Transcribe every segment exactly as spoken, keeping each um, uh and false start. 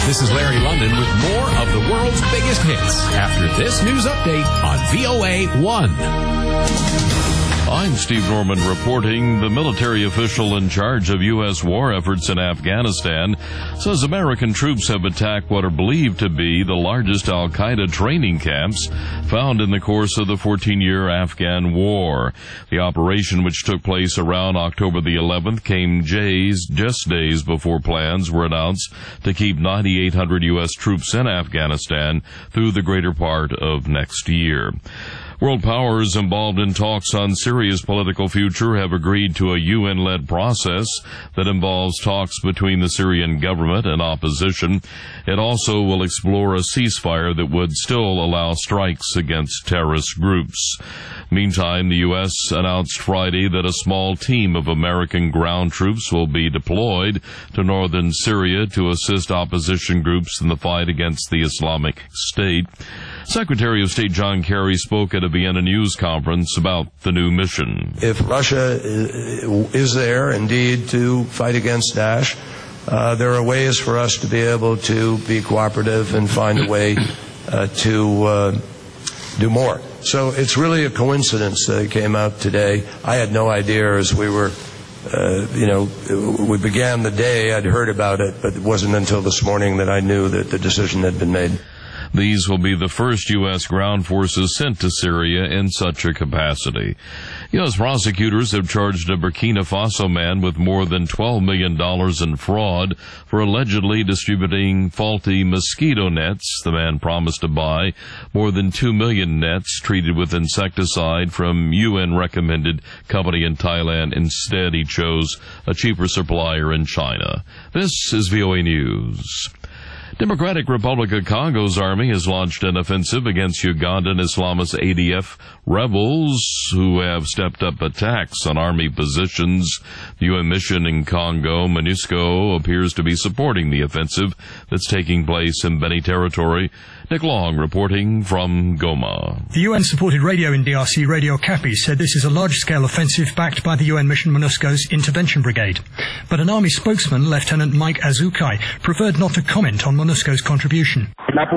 This is Larry London with more of the world's biggest hits after this news update on V O A one. I'm Steve Norman reporting. The military official in charge of U S war efforts in Afghanistan says American troops have attacked what are believed to be the largest al-Qaeda training camps found in the course of the fourteen-year Afghan war. The operation, which took place around October the eleventh, came days, just days before plans were announced to keep ninety-eight hundred U S troops in Afghanistan through the greater part of next year. World powers involved in talks on Syria's political future have agreed to a U N-led process that involves talks between the Syrian government and opposition. It also will explore a ceasefire that would still allow strikes against terrorist groups. Meantime, the U S announced Friday that a small team of American ground troops will be deployed to northern Syria to assist opposition groups in the fight against the Islamic State. Secretary of State John Kerry spoke at a Vienna news conference about the new mission. If Russia is there, indeed, to fight against Daesh, uh, there are ways for us to be able to be cooperative and find a way uh, to uh, do more. So it's really a coincidence that it came out today. I had no idea as we were, uh, you know, we began the day, I'd heard about it, but it wasn't until this morning that I knew that the decision had been made. These will be the first U S ground forces sent to Syria in such a capacity. U S prosecutors have charged a Burkina Faso man with more than twelve million dollars in fraud for allegedly distributing faulty mosquito nets. The man promised to buy more than two million nets treated with insecticide from U N-recommended company in Thailand. Instead, he chose a cheaper supplier in China. This is V O A News. Democratic Republic of Congo's army has launched an offensive against Ugandan Islamist A D F rebels who have stepped up attacks on army positions. The U N mission in Congo, MONUSCO, appears to be supporting the offensive that's taking place in Beni territory. Nick Long reporting from Goma. The U N-supported radio in D R C, Radio Okapi, said this is a large-scale offensive backed by the U N mission MONUSCO's Intervention Brigade. But an army spokesman, Lieutenant Mike Azukai, preferred not to comment on MONUSCO's contribution.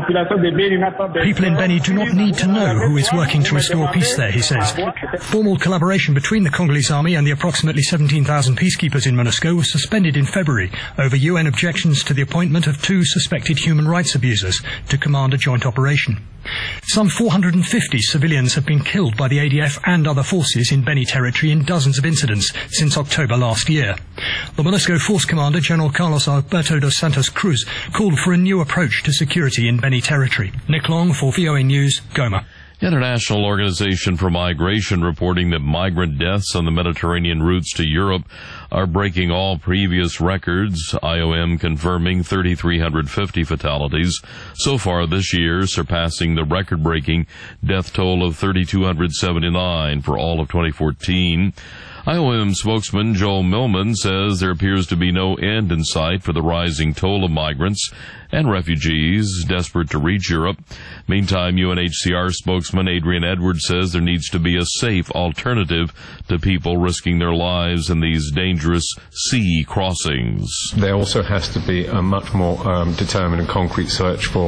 People in Beni do not need to know who is working to restore peace there, he says. Formal collaboration between the Congolese army and the approximately seventeen thousand peacekeepers in MONUSCO was suspended in February over U N objections to the appointment of two suspected human rights abusers to command a joint operation. Some four hundred fifty civilians have been killed by the A D F and other forces in Beni territory in dozens of incidents since October last year. The MONUSCO force commander, General Carlos Alberto dos Santos Cruz, called for a new approach to security in Beni territory. Nick Long for V O A News, Goma. International Organization for Migration reporting that migrant deaths on the Mediterranean routes to Europe are breaking all previous records. I O M confirming three thousand three hundred fifty fatalities so far this year, surpassing the record-breaking death toll of three thousand two hundred seventy-nine for all of twenty fourteen. I O M spokesman Joel Millman says there appears to be no end in sight for the rising toll of migrants and refugees desperate to reach Europe. Meantime, U N H C R spokesman Adrian Edwards says there needs to be a safe alternative to people risking their lives in these dangerous sea crossings. There also has to be a much more um, determined and concrete search for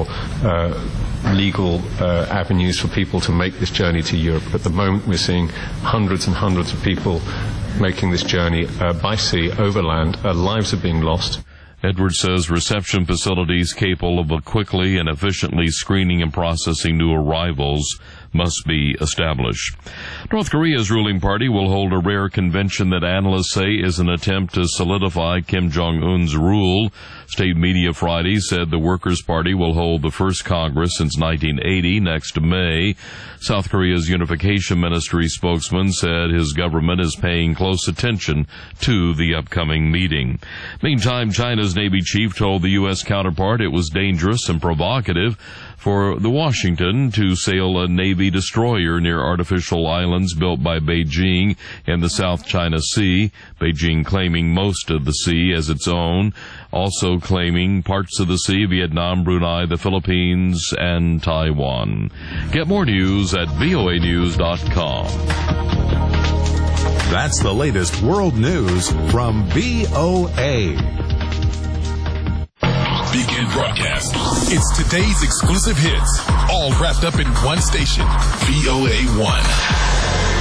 uh, legal uh, avenues for people to make this journey to Europe. At the moment, we're seeing hundreds and hundreds of people making this journey uh, by sea, overland. Uh, lives are being lost. Edwards says reception facilities capable of quickly and efficiently screening and processing new arrivals must be established. North Korea's ruling party will hold a rare convention that analysts say is an attempt to solidify Kim Jong-un's rule. State media Friday said the Workers' Party will hold the first Congress since nineteen eighty next May. South Korea's Unification Ministry spokesman said his government is paying close attention to the upcoming meeting. Meantime, China's Navy chief told the U S counterpart it was dangerous and provocative for the Washington to sail a Navy destroyer near artificial islands built by Beijing in the South China Sea, Beijing claiming most of the sea as its own, also claiming parts of the sea, Vietnam, Brunei, the Philippines, and Taiwan. Get more news at V O A news dot com. That's the latest world news from V O A. Begin broadcast. It's today's exclusive hits, all wrapped up in one station, V O A one.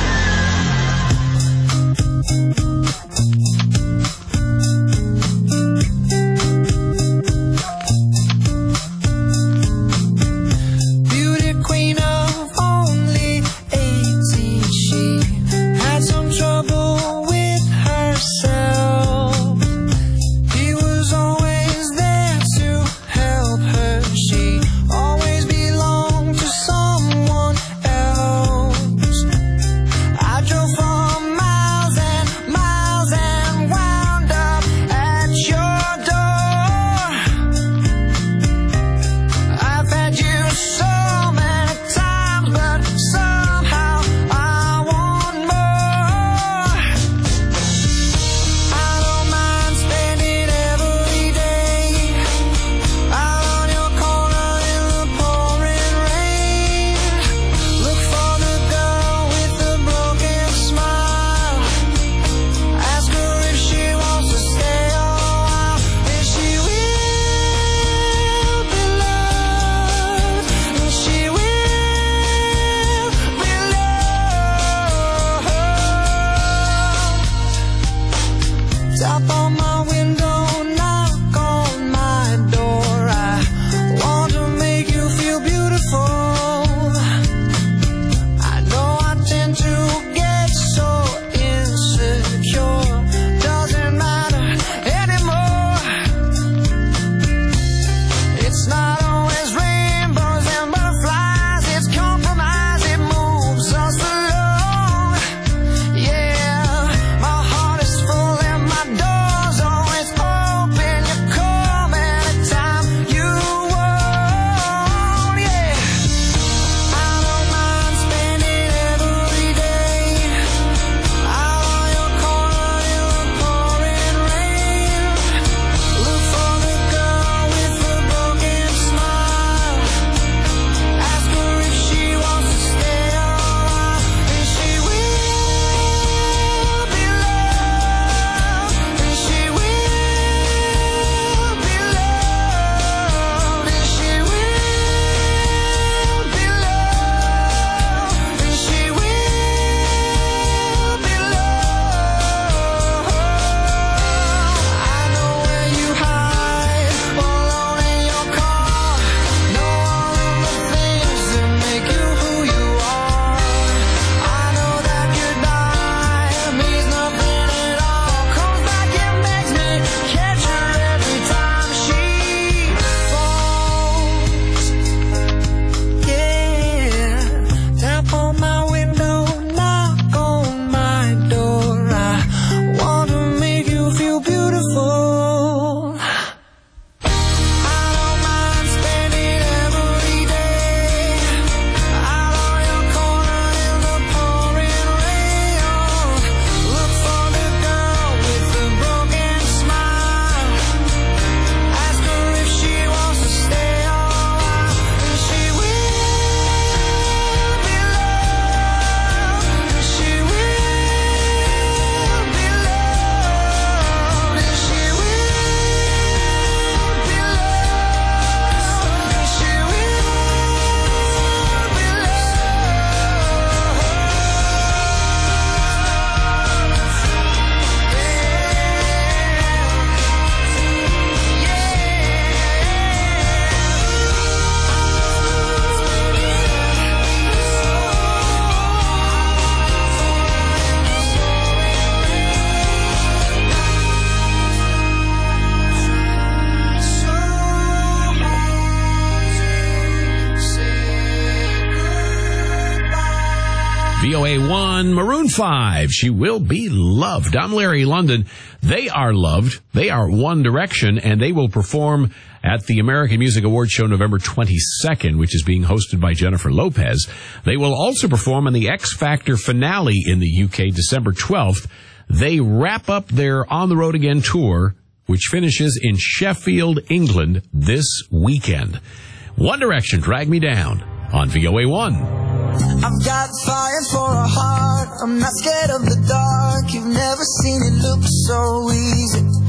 V O A one, Maroon five, She Will Be Loved. I'm Larry London. They are loved. They are One Direction, and they will perform at the American Music Awards show November twenty-second, which is being hosted by Jennifer Lopez. They will also perform in the X Factor finale in the U K December twelfth. They wrap up their On the Road Again tour, which finishes in Sheffield, England this weekend. One Direction, Drag Me Down on V O A one. I've got fire for a heart. I'm not scared of the dark. You've never seen it look so easy.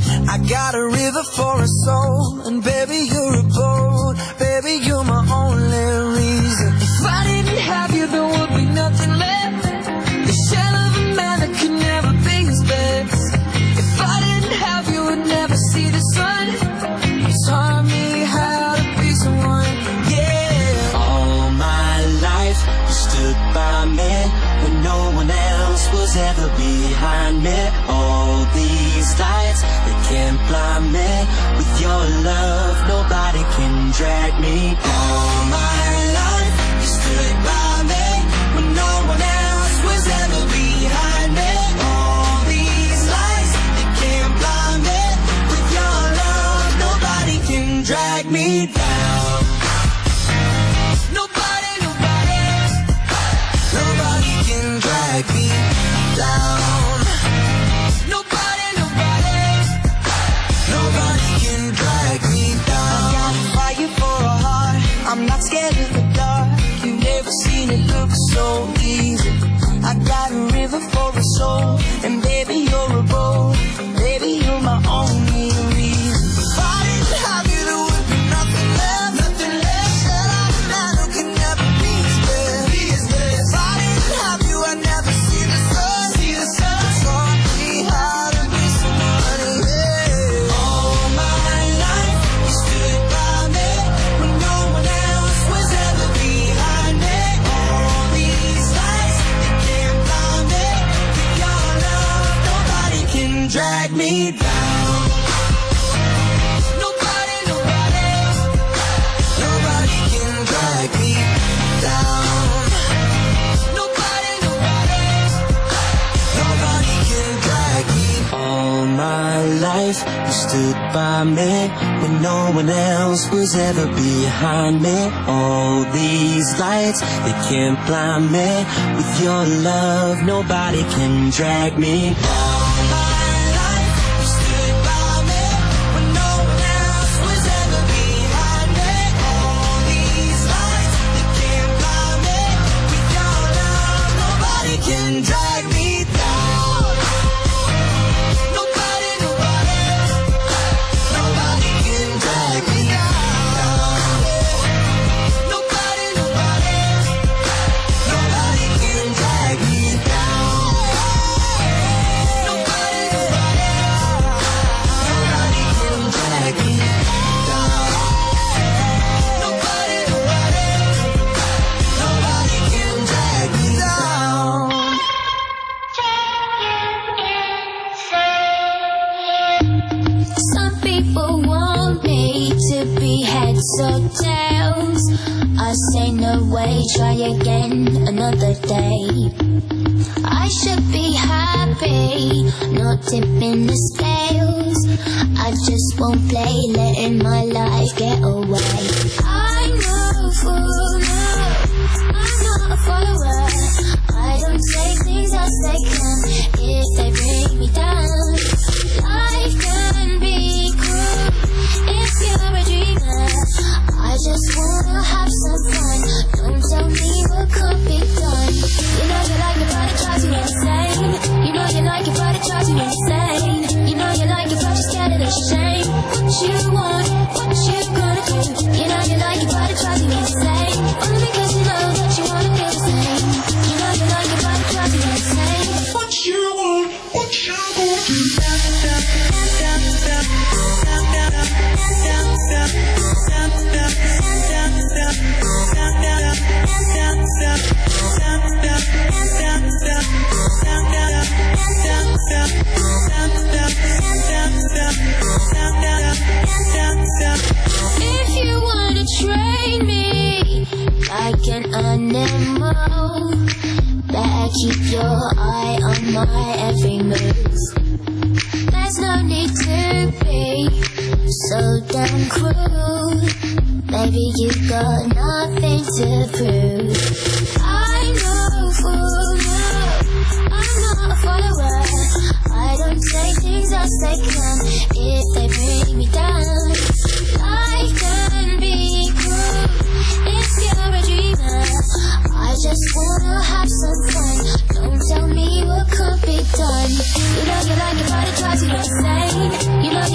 I got a river for a soul, and baby, you're a boat. Baby, you're my only reason. If I didn't have you, there would be nothing left. The shell of a man that could never be his best. If I didn't have you, would never see the sun. You taught me how to be someone, yeah. All my life, you stood by me when no one else was ever behind me. All these lights, they can't blind me. With your love, nobody can drag me. All my life, you stood by me when no one else was ever behind me. All these lights, they can't blind me. With your love, nobody can drag me down. Nobody, nobody, nobody can drag me down. Nobody, nobody, nobody can drag me down. I got fire for a heart, I'm not scared of the dark. You've never seen it look so easy. I got a river for a soul, and baby, you're a boat. Baby, you're my only reason. If I didn't have you, there would be nothing left, nothing left. Said I'm a man who can never be his best, be his best. If I didn't have you, I'd never see the sun, see the sun. You taught me how to be somebody, yeah. All my life, you stood by me when no one else was ever behind me. All these lights, they can't blind me. With your love, nobody can drag me down. Nobody, nobody, nobody can drag me down. Nobody, nobody, nobody can drag me. All my life, you stood by me when no one else was ever behind me. All these lights, they can't blind me. With your love, nobody can drag me down. Can drag me down. Nobody, nobody, nobody can drag me down. Nobody, nobody, nobody can drag me down. Nobody, nobody, nobody can drag me down. Nobody, nobody, nobody can drag me down. Some people want me to be heads or tails. I say no way, try again another day. I should be happy, not tipping the scales. I just won't play, letting my life get away. I'm no fool, no, I'm not a follower. I don't say things as they come if they bring me down. Life can be cruel if you're a dreamer. I just wanna have some fun. Don't tell me what could be done. You know you like it, but it drives you insane. You know you like it, but it drives you insane. You know you like it, but you're scared of the shame. What you want, what you gonna do? You know you like it, but it drives you insane. Only because you know that you wanna feel the same. You know you like it, but it drives you insane. What you want, what you gonna do? If you wanna train me like an animal, better keep your eye on my every move. There's no need to be so damn cruel. Baby, you got nothing to prove. I'm no fool, no, I'm not a follower. I don't say things as they come if they bring me down. Life can be cruel if you're a dreamer. I just wanna have some fun. Don't tell me what could be done. You know you like it, but it drives you insane. You know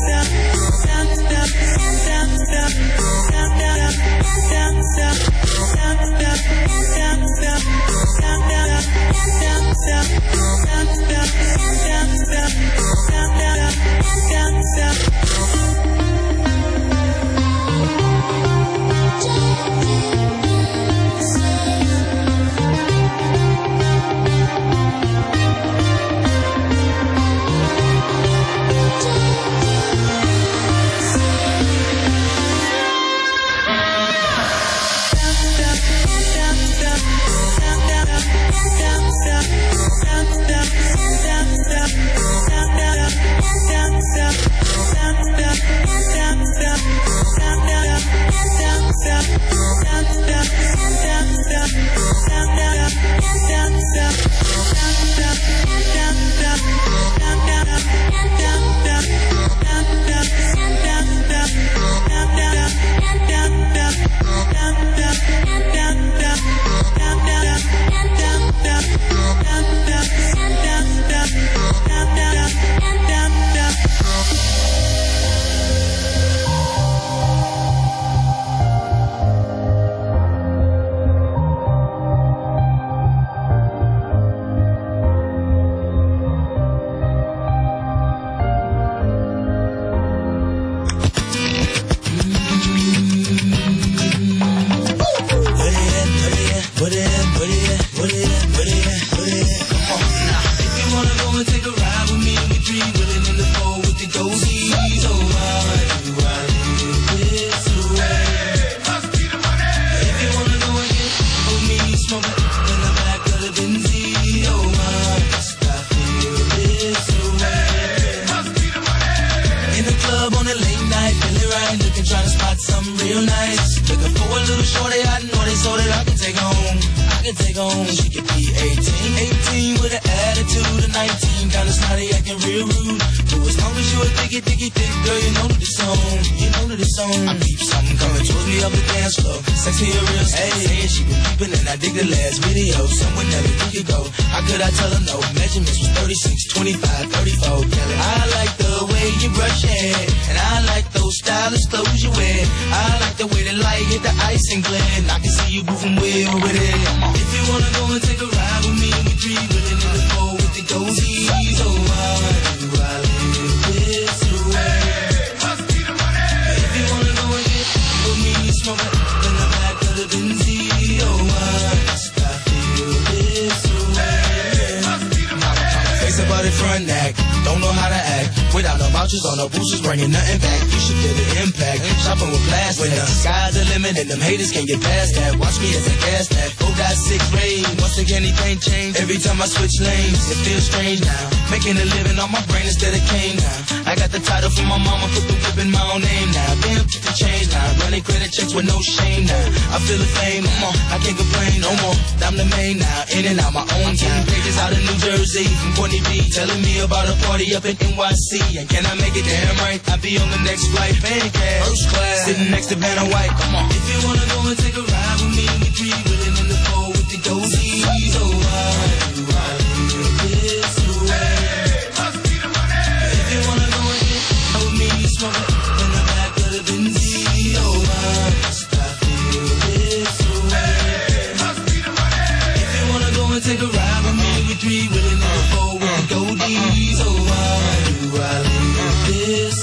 On the boosters bringing nothing back. You should feel the impact. Shopping with blast when the sky's the limit and them haters can't get past that. Watch me as I gas that four point six range. Once again, anything change. Every time I switch lanes, it feels strange now. Making a living on my brain instead of cane now. I got the title from my mama, put the whip in my own name now. Damn, took the change now. Running credit checks with no shame now. I feel the fame, come on, I can't complain no more. I'm the main now, in and out my own town. Pages out of New Jersey from Courtney B, telling me about a party up in N Y C. And can I make it damn right? I'll be on the next flight, fan cash, first class, sitting next to Vanna White. Come on. If you wanna go and take a ride with me, we three willing in the four with the dozies. Oh, why do I live this way? Must be the money. If you wanna go and get with me, smoke it in the back of the Benz. Oh, why must I feel this way? Must be the money. If you wanna go and take a ride with me, we three willing in the four with the dozies. Oh, why do I live this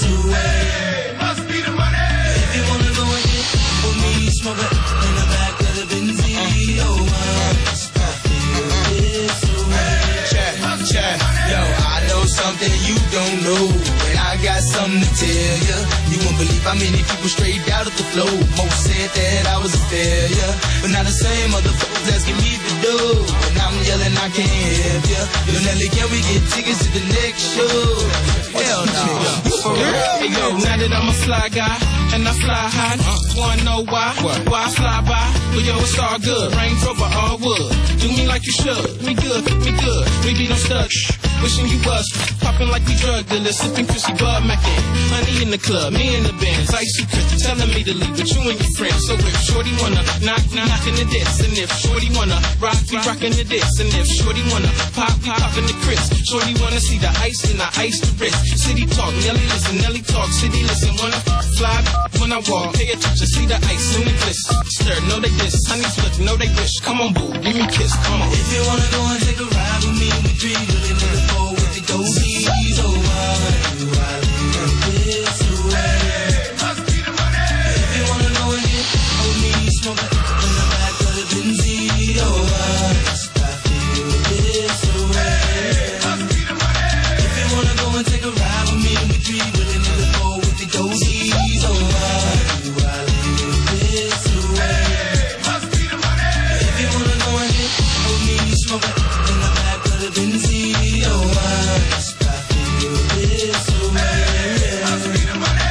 way? Must be the money. If you wanna go and get with me, smoke it in the back of the Benz. Oh, why must I feel this way? Check, check. Yo, I know something you don't know, and I got something to tell ya. You won't believe how many people straight out of the flow. Most said that I was a failure, but now the same motherfuckers asking me to do. And I'm yelling I can't help ya. Yo, Nelly, can we get tickets to the next show? Hell no. For real? Hey, yo, now that I'm a fly guy, and I fly high, wanna know why? Why I fly by? Well, yo, it's all good. Range Rover, all wood. Do me like you should. Me good, me good. We be no studs. wishing you was popping like we drug dealers, sipping Chrissy Bud Mackin. Honey in the club, me in the bands, icy Chris telling me to leave with you and your friends. So if Shorty wanna knock, we knockin' the diss, and if Shorty wanna rock, we rockin' the diss, and if Shorty wanna pop, we poppin' the Chris. Shorty wanna see the ice and I ice the wrist. City talk, Nelly listen, Nelly talk, city listen. Wanna fly when I walk, pay attention, see the ice and the gliss. Stir, know they diss, honey's look, know they wish. Come on, boo, give me a kiss, come on. If you wanna go and take a ride with me, we three really to the four with the dozies. Oh, why do I live this way? Must be the money. If you wanna go and get on me, smoke it in the back of the Benzie. Oh, why must I feel this way? Must be the money. If you wanna go and take a ride with me, we three really to the four with the dozies. Oh, why do I live this way? Must be the money. If you wanna go and get on me, smoke it in the back of the Benzie. Oh, why must I feel this way? Must be the money.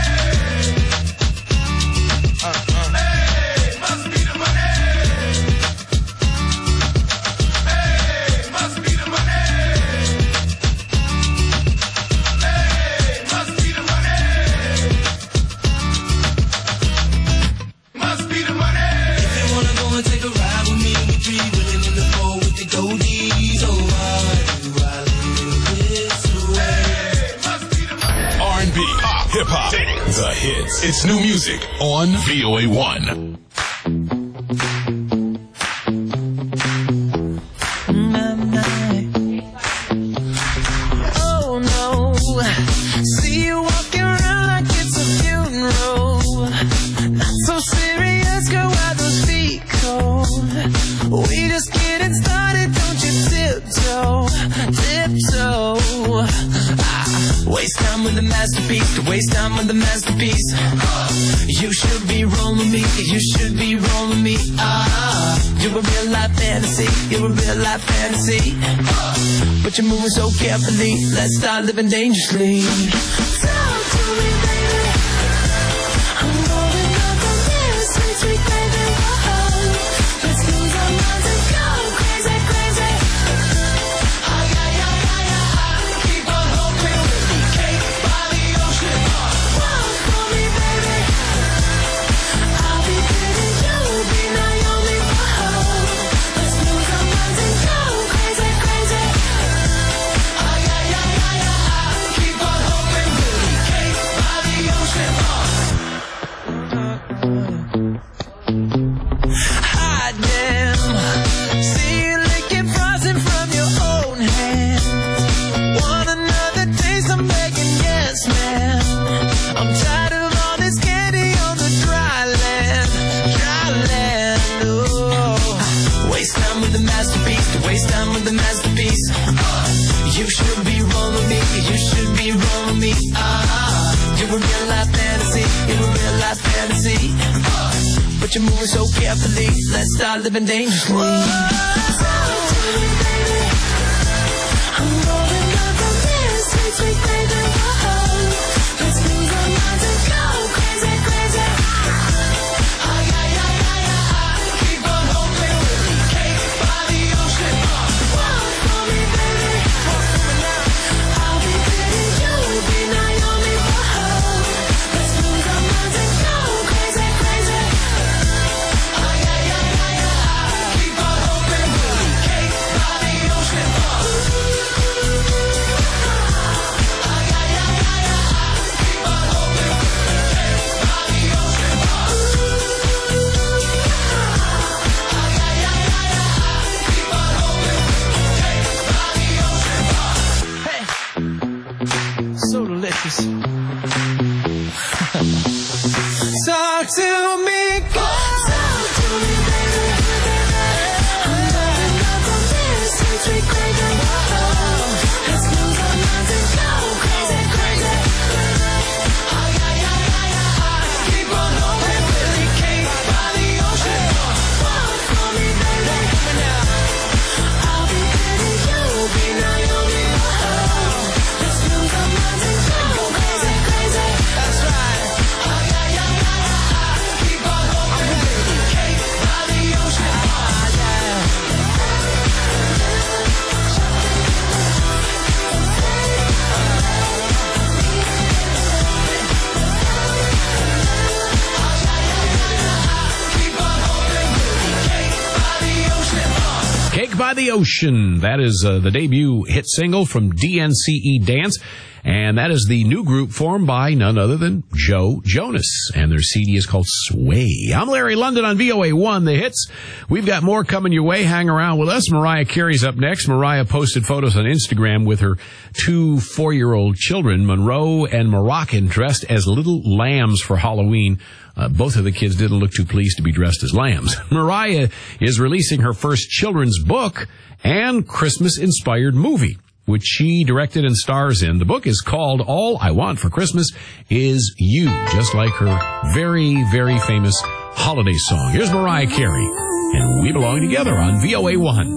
Uh, uh. Hey, must be the money. Hey, must be the money. Hey, must be the money. Must be the money. If you wanna go and take a ride with me, we three willing in the four with the goldies. Oh, why do I live this way? Must be the money. R and B, pop, hip hop, the hits. It's new music on V O A one. Oh no, see you walking around like it's a funeral. Not so serious, girl, why those feet cold? We just getting started, don't you tiptoe, tiptoe. Ah, waste time with the masterpiece, to waste time with the masterpiece. You should be rolling me, you should be rolling me. Ah, you're a real life fantasy, you're a real life fantasy. But you're moving so carefully, let's start living dangerously. Talk to me, baby. I'm rolling up on this sweet, sweet baby. Whoa. Let's lose our minds and go crazy, crazy. Ay, ay, ay, ay, ay. Keep on hoping with me, cake by the ocean. Walk for me, baby. I'll be pretty, you'll be Naomi. Whoa. Let's lose our minds and go crazy, crazy. Ay, ay, ay, ay, ay. Keep on hoping with me, cake by the ocean. Hide them. See you licking frozen from your own hands. Want another taste? I'm begging, yes, man. I'm tired of all this candy on the dry land, dry land. Oh, waste time with the masterpiece, to waste time with the masterpiece. You should be rolling me, you should be rolling me. Ah, you're a real life fantasy, you're a real life fantasy. But you're moving so carefully, let's start living dangerously. Talk to me, baby. I'm rolling up on this sweet, sweet baby. Whoa. Let's lose our minds and go crazy, crazy. Ay, ay, ay, ay, ay. Keep on hoping with me, cake by the ocean. Walk for me, baby. Walk for me now. I'll be pretty, you'll be Naomi. Whoa. Let's lose our minds and go crazy, crazy. Ay, ay, ay, ay, ay. Keep on hoping with me, cake by the ocean. Ay, ay, ay, ay, ay. Keep on hoping with me, cake by the ocean. Ay, ay, ay, ay, ay. Keep on hoping with me, cake by the ocean. Hey, so delicious. Talk to me, girl. Talk to me, baby. I'm loving up on this sweet, sweet baby. Whoa. Let's lose our minds and go crazy, crazy. Ay, ay, ay, ay, ay. Keep on hoping with me, cake by the ocean. Walk for me, baby. I'll be pretty, you'll be Naomi. Whoa. Let's lose our minds and go crazy, the Ocean. That is uh, the debut hit single from D N C E Dance. And that is the new group formed by none other than Joe Jonas. And their C D is called Sway. I'm Larry London on V O A one, The Hits. We've got more coming your way. Hang around with us. Mariah Carey's up next. Mariah posted photos on Instagram with her two four-year-old children, Monroe and Moroccan, dressed as little lambs for Halloween. Uh, both of the kids didn't look too pleased to be dressed as lambs. Mariah is releasing her first children's book and Christmas-inspired movie, which she directed and stars in. The book is called All I Want for Christmas Is You, just like her very, very famous holiday song. Here's Mariah Carey, and We Belong Together on V O A one.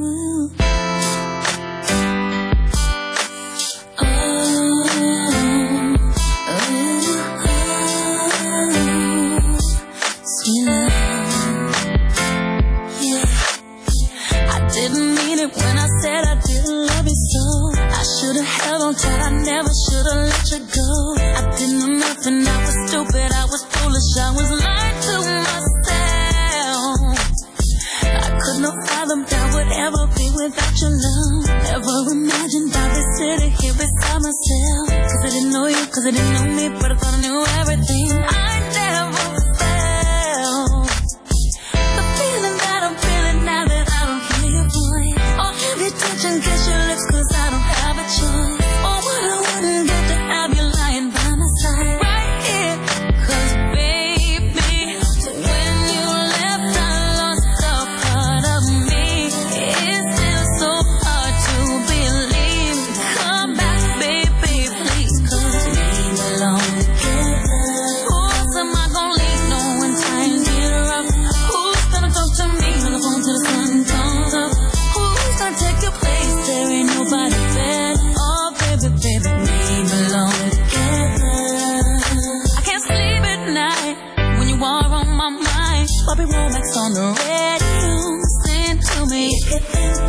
I never should've let you go. I didn't know nothing, I was stupid, I was foolish, I was lying to myself. I could not fathom that would ever be without your love. Never imagined I'd be sitting here beside myself. Cause I didn't know you, cause I didn't know me, but I thought I knew everything. I never felt the feeling that I'm feeling now that I don't hear your voice. Or have you touch and kiss your lips, cause I don't have a choice. Bobby Womack's on the radio, listen to me. You think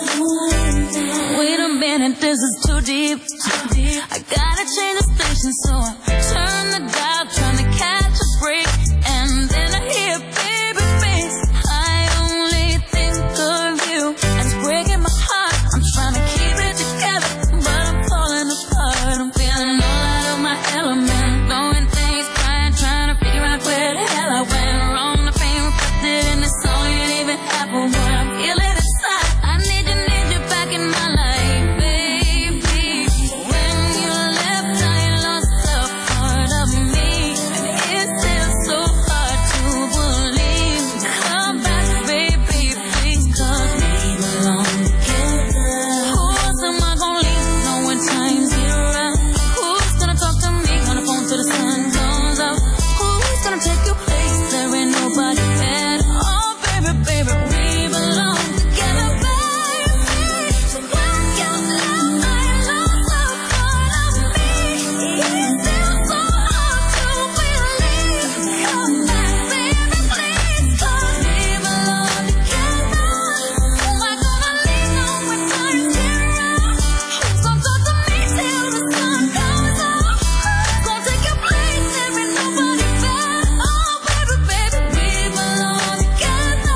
you're wait a minute, this is too deep. Too deep. I gotta change the station, so I turn the dial, trying to catch a break. And then I hear baby face. I only think of you, and it's breaking my heart. I'm trying to keep it together, but I'm falling apart. I'm feeling all out of my element, blowing things, crying, trying to figure out where the hell I went wrong. In the song you didn't even have for what I'm feeling inside. I need you, need you back in my life, baby. When you left, I lost a part of me, and it's still so hard to believe. Come back, baby, please, cause we belong together. Who else am I gonna leave know when times get rough? Who's gonna talk to me on the phone till the sun comes up? Who's gonna take your place? There ain't nobody better. Baby, we belong together, baby. So when you left, I lost a part of me. It's still so hard to believe. Come back, baby, please, cause we belong together. Who am I gonna leave now when times get rough? Who's gonna talk to me till the sun comes up? Who's gonna take your place? There ain't nobody better. Oh, baby, baby, we belong together.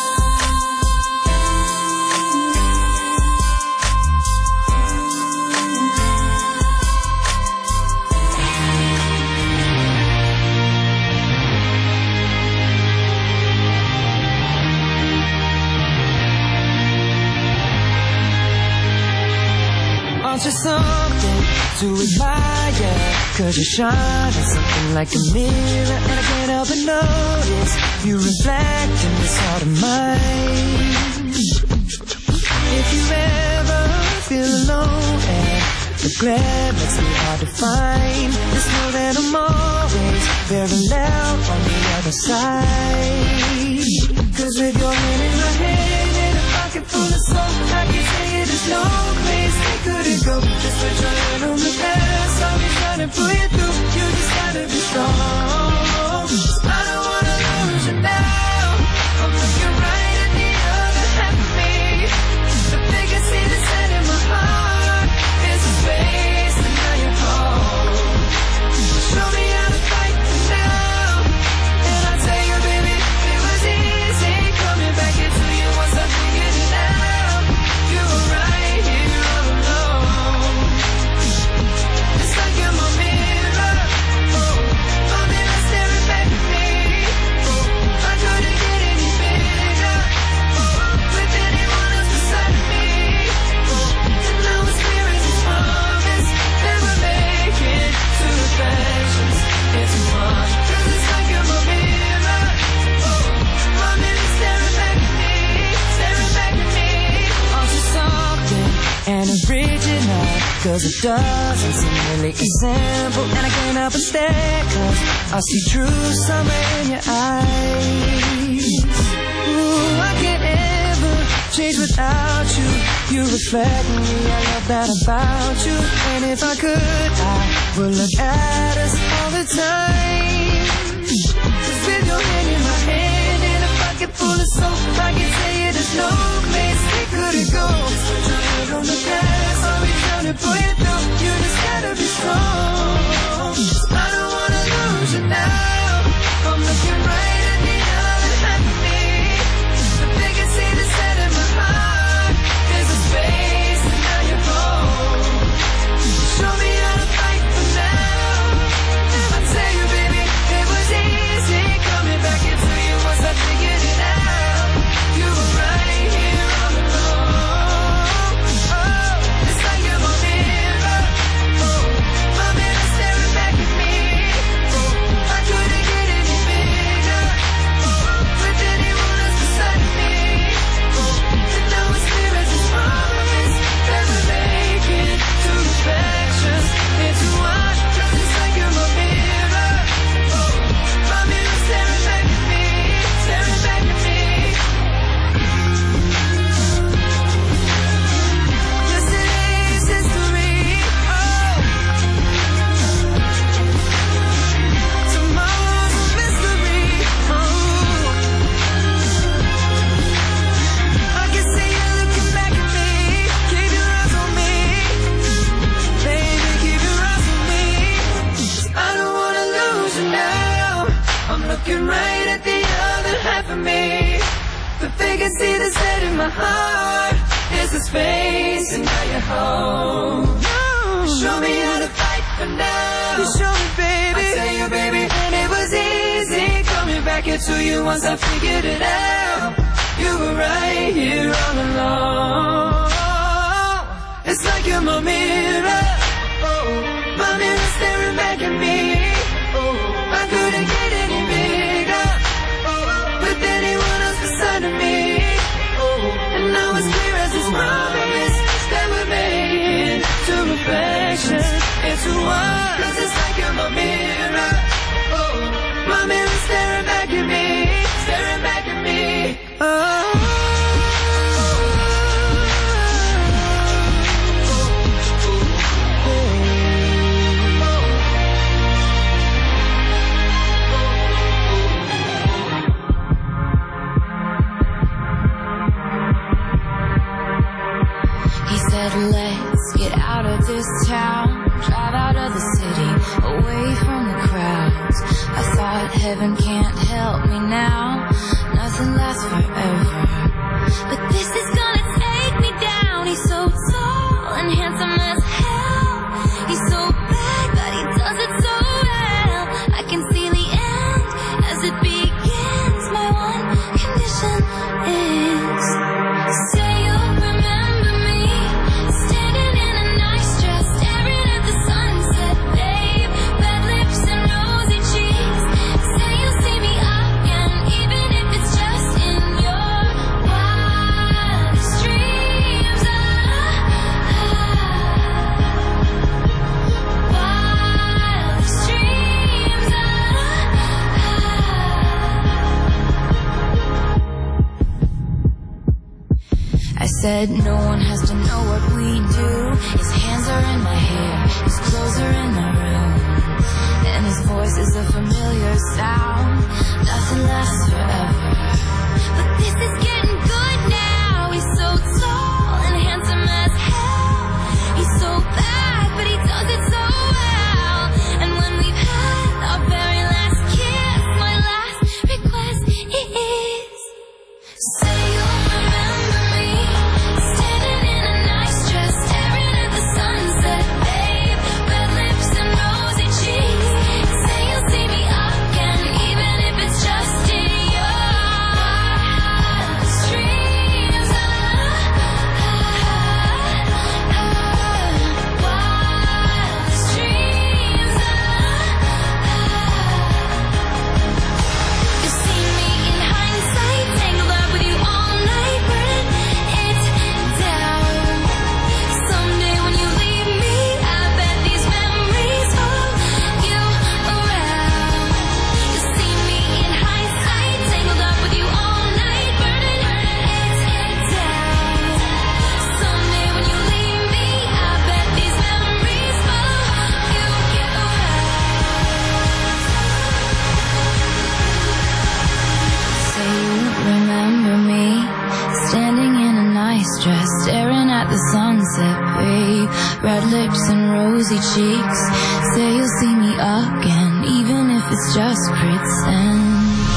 Aren't you something to admire? Cause you shine at something like a mirror, and I can't help but notice you reflect in this heart of mine. If you ever feel alone and regret makes me hard to find, just know that I'm always very loud on the other side. Cause with your hand in my hand and a pocket full of soul, I can say it is no place they couldn't go. Just put your hand on the past, I'll be trying to pull you through. You just gotta be strong. I don't wanna lose you now. I'm looking right at the other half of me. The biggest thing that's set in my heart is the space, and now you're home. Show me how to fight this now, and I'll tell you, baby, it was easy coming back into you once I figured it out. Cause it doesn't seem really as simple, and I can't help but stare, cause I see true summer in your eyes. Ooh, I can't ever change without you. You reflect me, I love that about you. And if I could, I would look at us all the time. Cause with your hand in my hand and a pocket full of soap, I can tell you there's no place we couldn't go. Just put your head on the gas, I'll be trying to pull you through. You just gotta be strong. I don't wanna lose you now. I'm looking right at the other half of me. The biggest thing that's set in my heart is a space, and now you're home. Show me how to fight for now. I tell you, baby, it was easy coming back into you once I figured it out. You were right here all along. Oh, it's like you're my mirror. Oh, my mirror staring back at me. Oh, I couldn't get any bigger. Oh, with anyone else beside me. Oh, and now it's clear as this promise that we're making two reflections into one. 'Cause it's like you're my mirror. Oh, my mirror staring back at me, staring back at me. Yesterday's history. Oh, tomorrow's a mystery. Oh, I can see you looking back at me. Keep your eyes on me, baby. Keep your eyes on me. I don't wanna lose you now. I'm looking right at the other half of me. The vacancy that's set in my heart is the space, and now you're home. Show me how to fight for now. You show me, baby. I tell you, baby, and it was easy coming back into you once I figured it out. You were right here all along. It's like you're my mirror. Oh, my mirror staring back at me. Oh, I couldn't get any bigger. Oh, with anyone else beside of me. Oh, and now it's clear as this promise that we're making two reflections into one. 'Cause it's like you're my mirror. Oh, my mirror staring back at me, staring back at me. Oh. He said, let's get out of this town, drive out of the city, away from the crowds. I thought heaven can't help me now, nothing lasts forever. But this is gonna take me down. He's so tall and handsome as hell. He's so bad, but he does it so well. I can see the end as it begins. My one condition is, say you'll remember me, standing in a nice dress, staring at the sunset, babe. Red lips and rosy cheeks. Say you'll see me again, even if it's just in your wildest dreams. Ah, ah, wildest dreams. Ah, ah. I said no one has to know what we do. His hands are in my hair, his clothes are in my room, and his voice is a familiar sound. Nothing lasts forever, but this is getting good now. He's so tall and handsome as hell. He's so bad, but he does it so well. And when we've had our very last kiss, my last request is, say you'll remember me, standing in a nice dress, staring at the sunset, babe. Red lips and rosy cheeks. Say you'll see me again, even if it's just in your rosy cheeks. Say you'll see me again, even if it's just pretend.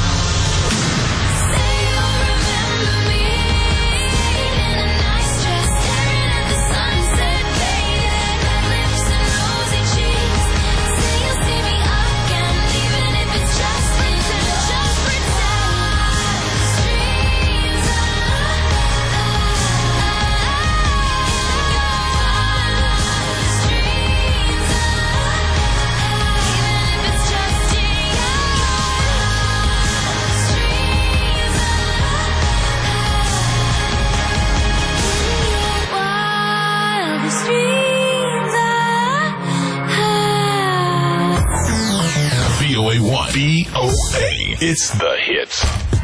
V O A one. V O A. It's the hits.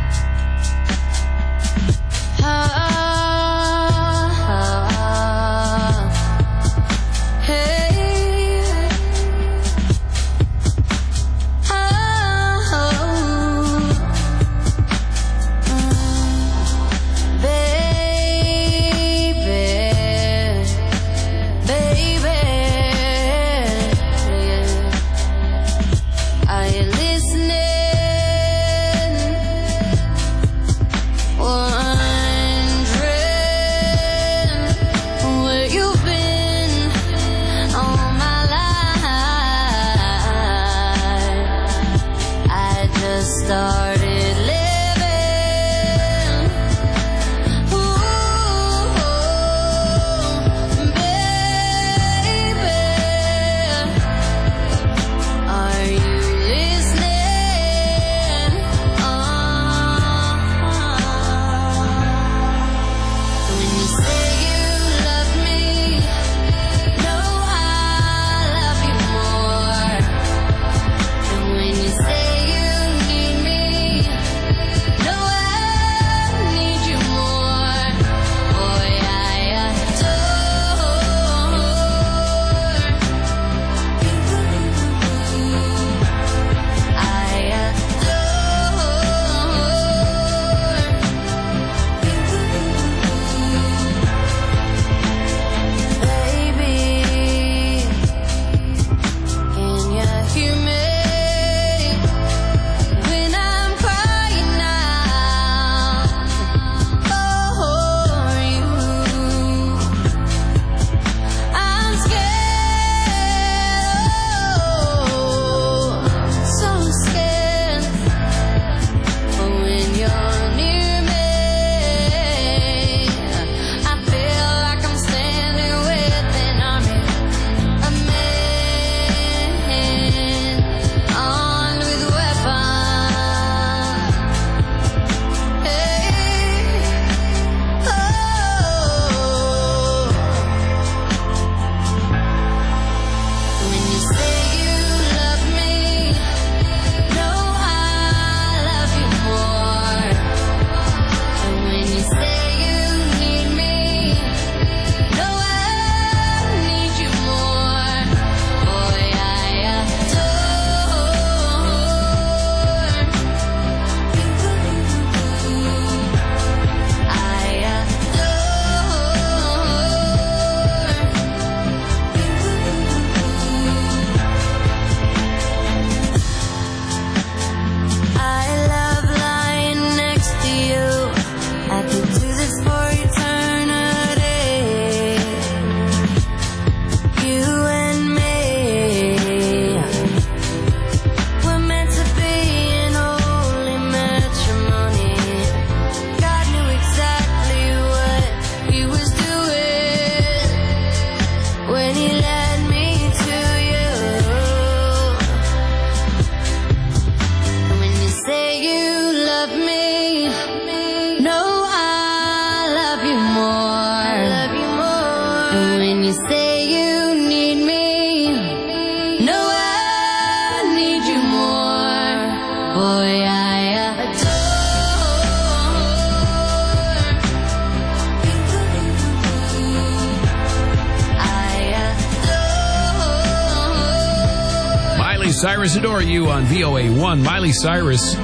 Cyrus Adore You on V O A one. Miley Cyrus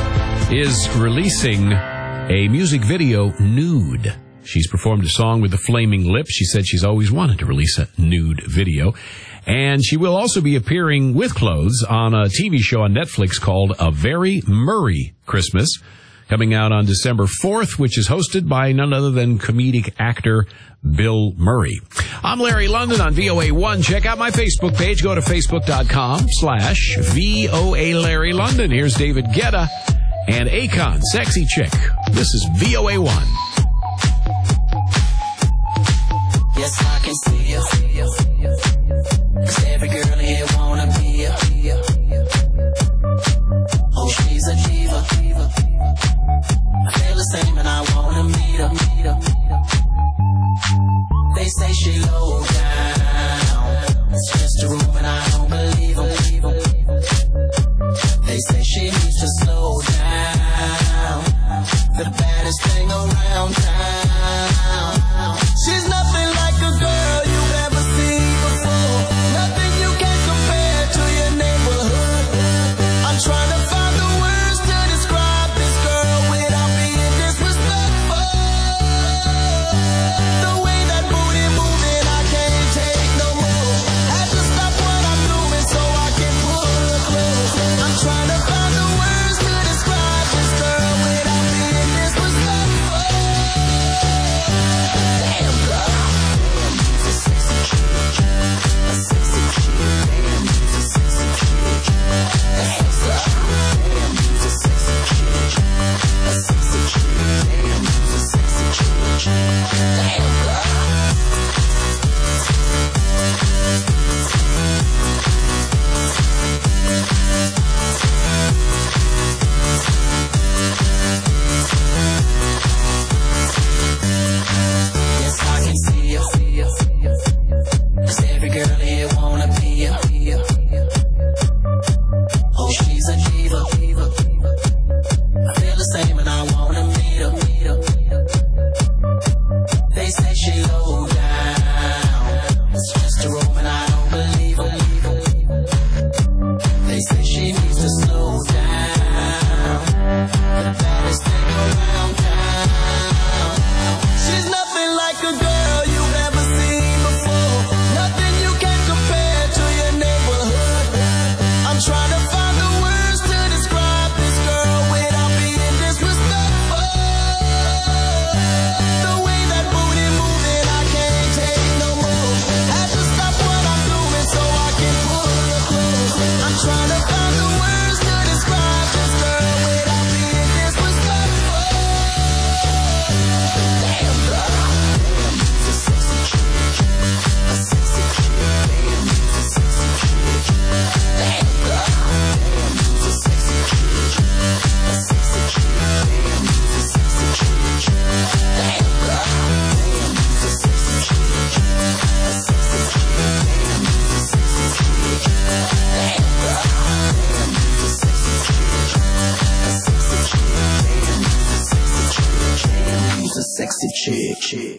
is releasing a music video, Nude. She's performed a song with the Flaming Lips. She said she's always wanted to release a nude video. And she will also be appearing with clothes on a T V show on Netflix called A Very Murray Christmas, coming out on December fourth, which is hosted by none other than comedic actor Bill Murray. I'm Larry London on V O A one. Check out my Facebook page. Go to facebook.com slash VOA Larry London. Here's David Guetta and Akon, Sexy Chick. This is V O A one. Yes, I can see you. 'Cause every girl here wanna be you. Oh, she's a diva. I feel the same and I wanna meet her. They say she low down. It's just a room and I don't believe them. They say she needs to slow down. The baddest thing around town. She's nothing like a girl you've ever seen before. Nothing you can compare to your neighborhood. I'm trying to find the words to describe this girl without being disrespectful. The way that booty moving, I can't take no more. Had to stop what I'm doing so I can pull her close. I'm trying to find the words to describe this girl without being disrespectful. Damn girl. She's a sexy chick. A sexy chick. Damn, she's a sexy chick. Damn girl. Damn, she's a sexy chick. A sexy chick. Damn, she's a sexy chick. Damn girl. Yes, I can see you. 'Cause every girl here wanna be you. Oh, she's a diva. I feel the same and I wanna meet her. They say she low down. It's just a room and I don't believe them. They say she needs to slow down. The baddest thing around town. She's nothing like a girl you've ever seen before. Nothing you can compare to your neighborhood. I'm trying to find the words to describe this girl without being disrespectful. The way that booty moving, I can't take no more. Had to stop what I'm doing so I can pull her close. I'm trying to find the words to describe this girl without being disrespectful. Damn girl. Damn, she's a sexy chick. A sexy chick. Damn, she's a sexy chick. Damn girl. Damn, she's a sexy chick. A sexy chick. Damn, she's a sexy chick. Damn girl. Damn, she's a sexy chick. A sexy chick. Damn, she's a sexy chick. Damn girl. Damn, she's a sexy chick. A sexy chick. Damn, she's a sexy chick. Damn, she's a sexy chick. chick.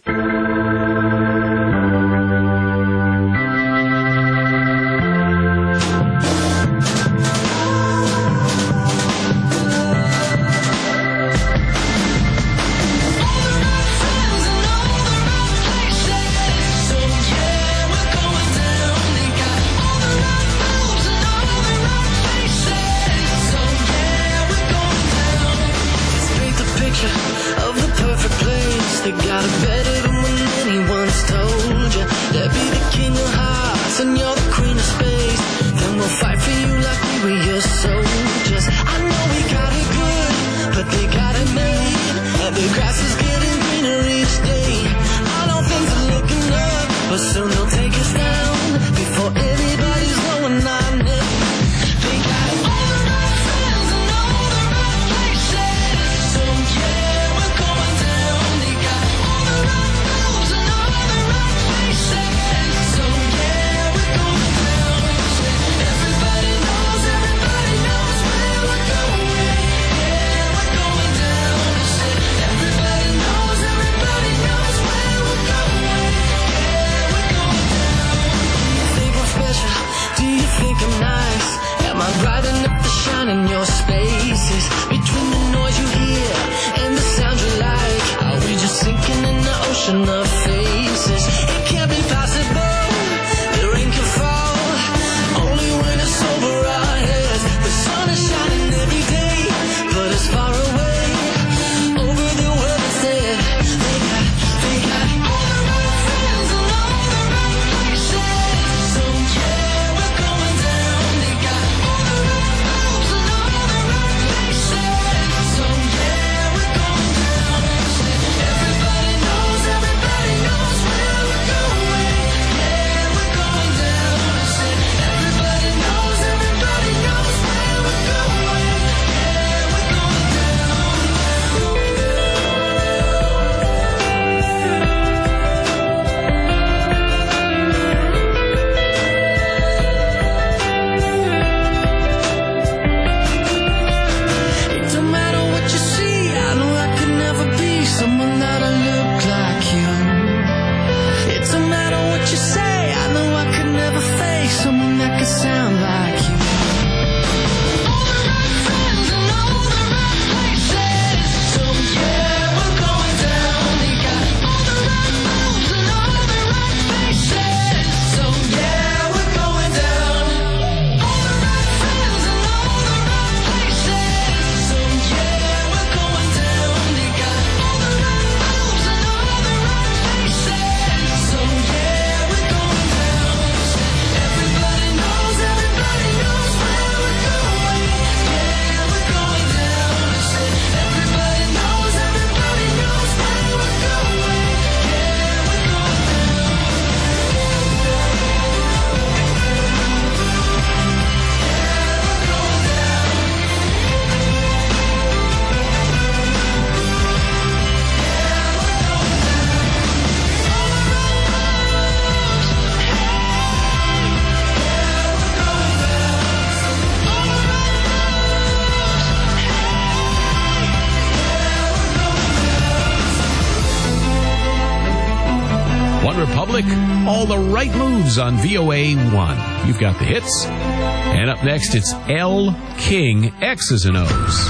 Paint the picture of the perfect place. They got it better than when anyone's told you. They'll be the king of hearts and you're the queen of space. Then we'll fight for you like we were your soldiers. I know we got it good, but they got it made. And the grass is getting greener each day. I know things are looking up, but soon they'll take us down before anybody's knowing our name. They got all the right friends and all the right places. So yeah, we're going down. They got all the right moves and all the right places. So yeah, we're going down. Everybody knows, everybody knows where we're going. Yeah, we're going down. Everybody knows, everybody knows where we're going. Yeah, we're going down. Do you think I'm special? Do you think I'm nice? Am I bright enough to shine in your spaces? Between the noise you hear and the sound you like, are we just sinking in the ocean of faces? It can't be possible. The rain can fall Republic. All the right moves on V O A one. You've got the hits. And up next, it's Elle King, X's and O's.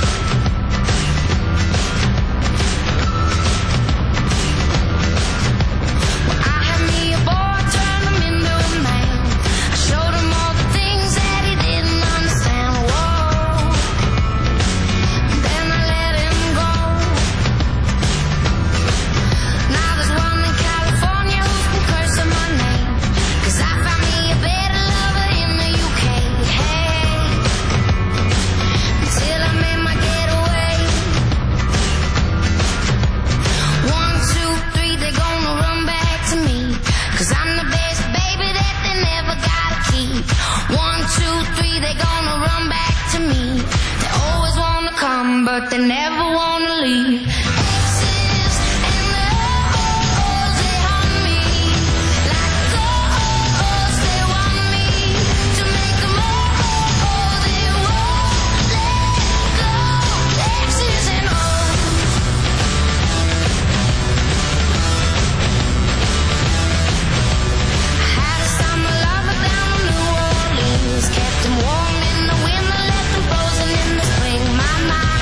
But they never wanna leave. Exes and the O's, they haunt me like ghosts. They want me to make them all. They won't let go. Exes and O's. I had a summer lover down in New Orleans, kept them warm in the winter, left them frozen in the spring. My mind.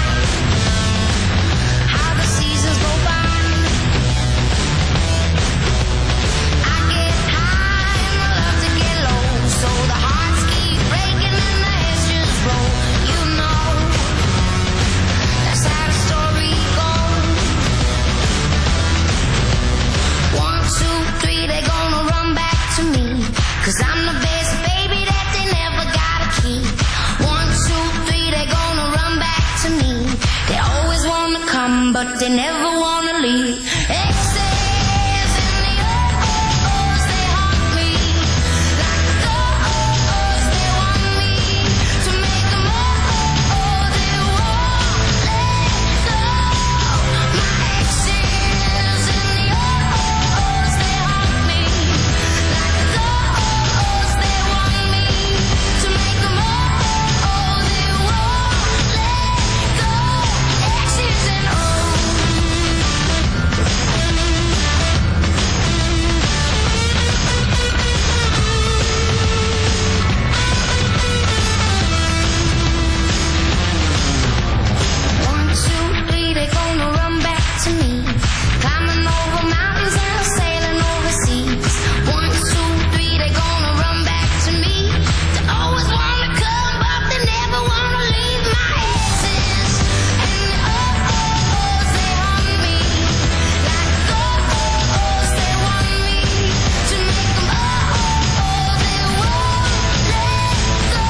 Cause I'm the best baby that they never gotta keep. One, two, three, they gonna run back to me. They always wanna come, but they never wanna leave. Exes and the O's, they haunt me like ghosts. They want me to make them all. They won't let go. My exes and the O's, they haunt me like ghosts. They want me to make them all. They won't let go. Exes and O's. One, two, three, they gonna run back to me. Climbing over mountains and sailing overseas. One, two, three, they gonna run back to me. They always wanna come, but they never wanna leave. My exes and the O's, they haunt me like ghosts. They want me to make them all. They won't let go.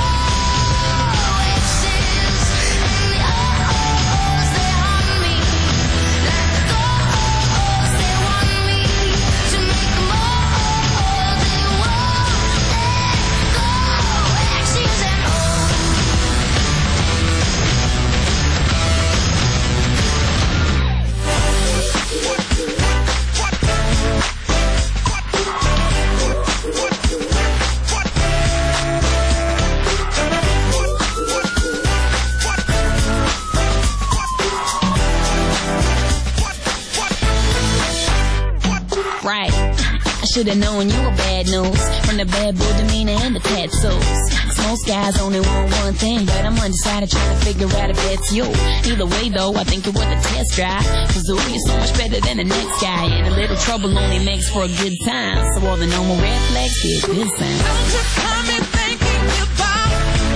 Exes and the O's, they haunt me like ghosts. They want me to make them all. They won't let go. Exes and O's. Right. I should have known you were bad news from the bad boy demeanor and the tattoos. Most guys only want one thing, but I'm undecided trying to figure out if that's you. Either way though, I think it was a test drive. Cause ooh, you're so much better than the next guy, and a little trouble only makes for a good time. So all the normal red flags get good sign. Don't you come in thinking you're bomb.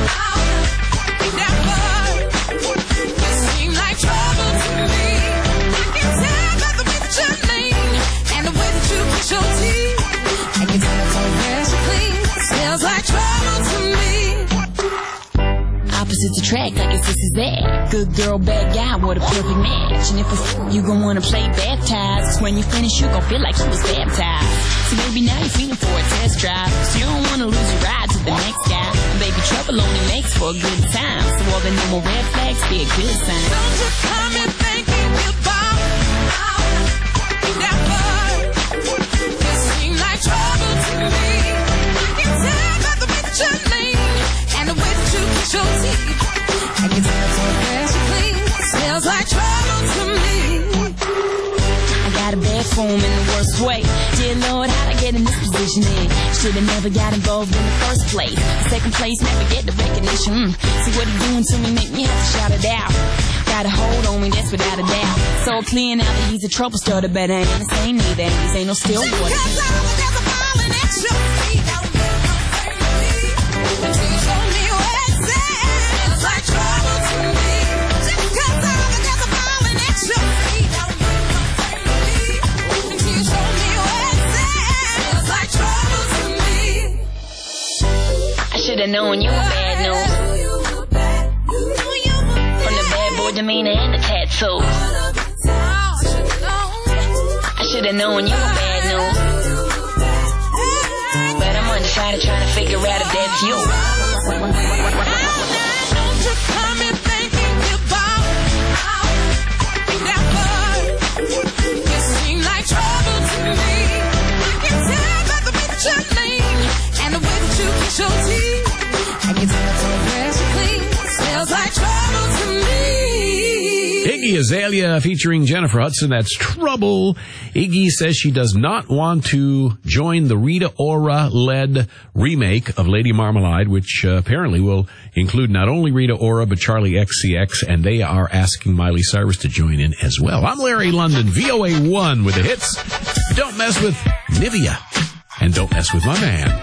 Never. You seem like trouble to me. I can tell by the way that you lean and the way that you push your teeth. I can tell it's all fresh and clean. Smells like trouble to me. Opposites attract, I guess this is that. Good girl, bad guy, what a perfect match. And if a f- you gon' wanna play baptized, 'cause when you finish you gon' feel like you was baptized. So maybe now you're feeling for a test drive, so you don't wanna lose your ride to the next guy. And baby, trouble only makes for a good time, so all the normal red flags be a good sign. Don't you come in thinking you're bomb. Never. You seem like trouble to me. I can tell by the way that you lean and the way that you push your teeth. I can tell it's all fresh and clean. Smells like trouble to me. I got a bad for him in the worst way. Dear Lord, how'd I get in this position then? Should've never got involved in the first place. Second place, never get the recognition. Mm. See what he doing to me, make me have to shout it out. Got a hold on me, that's without a doubt. So clear now that he's a trouble starter, but I ain't the same neither. These ain't no still water. Because I'm a falling at your feet. Don't make no friend with me. Until you show me where it's at. It's like trouble to me. Just because I'm a falling at your feet. Don't make no friend with me. Until you show me where it's at. It's like trouble to me. I should've known you were bad news. Demeanor and the tattoos. I should've known you were bad news. But I'm undecided trying to figure out if that's you. Don't you come in thinking you're bald. Never. You seem like trouble to me. I can tell by the way that you lean and the way that you kiss your teeth. I can tell so fresh and clean. Smells like trouble to me. Iggy Azalea featuring Jennifer Hudson. That's Trouble. Iggy says she does not want to join the Rita Ora-led remake of Lady Marmalade, which uh, apparently will include not only Rita Ora, but Charlie X C X, and they are asking Miley Cyrus to join in as well. I'm Larry London, V O A one with the hits. Don't mess with Nivea, and don't mess with my man.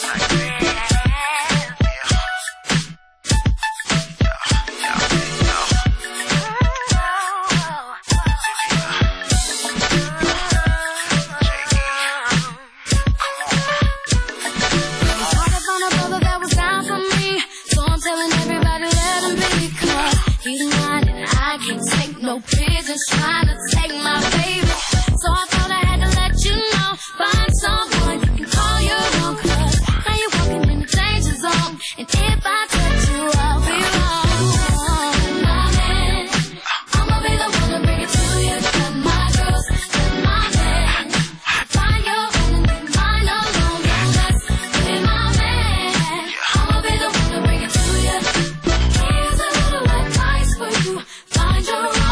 Just trying to take my baby. So I thought I had to let you know. Find someone you can call your own. Cause now you're walking in the danger zone. And if I touch you, I'll be wrong. My man, I'ma be the one to bring it to you. Got my girls, got my man. Find your own and be mine alone. Don't mess with my man. I'ma be the one to bring it to you. Here's a little advice for you. Find your own.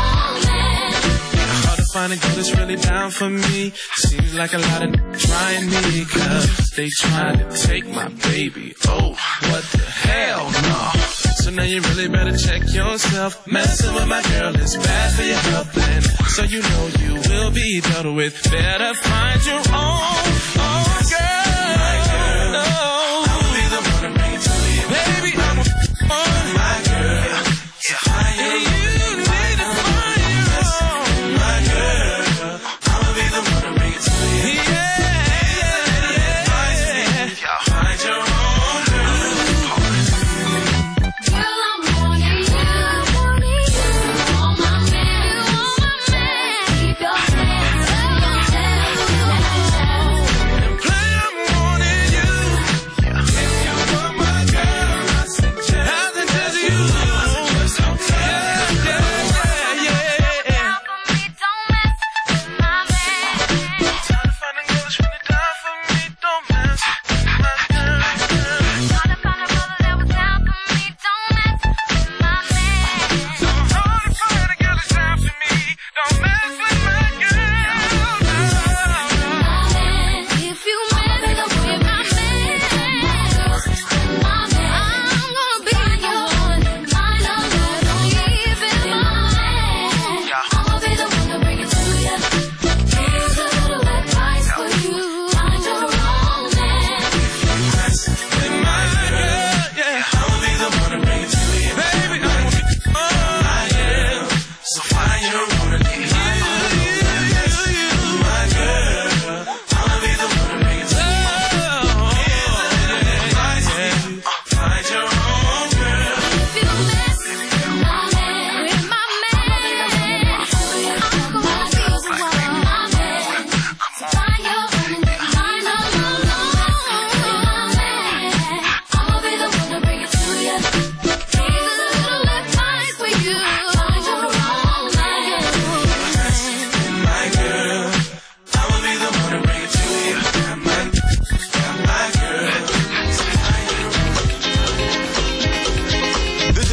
Find a girl that's really down for me. Seems like a lot of trying me, cause they trying to take my baby. Oh, what the hell, no. So now you really better check yourself. Messing with my girl is bad for your health, and so you know you will be dealt with. Better find your own, own girl. My girl, no. I'll be the one to bring it to you. Baby, I'm a oh, my girl. Yeah, find your own.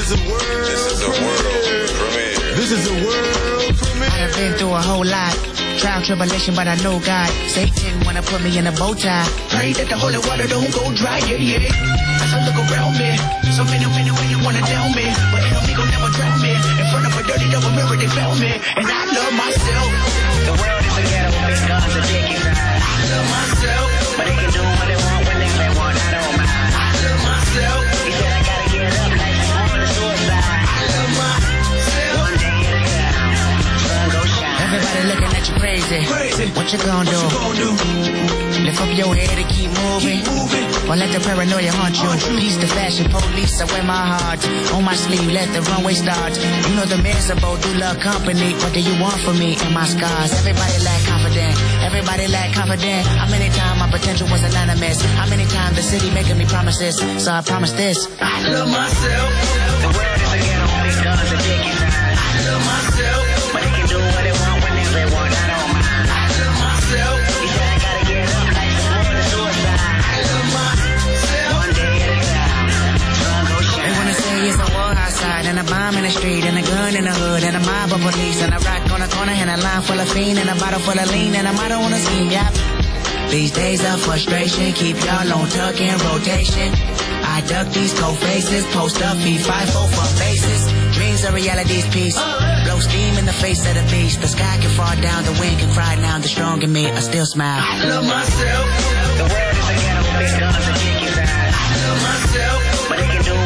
This is a world premiere. I done been through a whole lot. Trial, tribulation, but I know God. Satan wanna put me in a bow tie. Pray that the holy water don't go dry, yeah, yeah. As I look around me, so many, many ways wanna down me, but enemy gon' never drown me. In front of a dirty double mirror, they found me, and I love myself. The world is a ghetto with big guns and dick inside. I love myself, but they can do what they want when they say want. I don't mind. I love myself. He said I gotta get up, like I'm on the suicide. I love myself. One day at a time, sun go shine. Everybody looking at you crazy. Crazy. What you gonna do? What you gonna do? Lift up your head and keep moving. Keep moving. Or let the paranoia haunt you. Peace the fashion police, I wear my heart on my sleeve, let the runway start. You know the miserable do love company. What do you want from me and my scars? Everybody lack confident. Everybody lack confident. How many times my potential was anonymous? How many times the city making me promises? So I promise this. I love myself. The world is a ghetto, big guns and dick inside. I love myself. But they can do what they want whenever they want. I don't mind. I love myself. He said I gotta get up like some more than suicide. I love myself. One day at a time, sun go shine. They wanna say it's a war outside and a bomb in the street and a gun in the hood and a mob of police and a rock on the corner and a line full of fiend and a bottle full of lean and a motto on the scheme, yeah. These days of frustration keep y'all on tuck in rotation. I duck these cold faces, post up, feed five, four for faces. Dreams are reality's piece. Blow steam in the face of the beast. The sky can fall down, the wind can cry now. The strong in me, I still smile. I love myself. The world is a ghetto, big guns and dick inside. I love myself.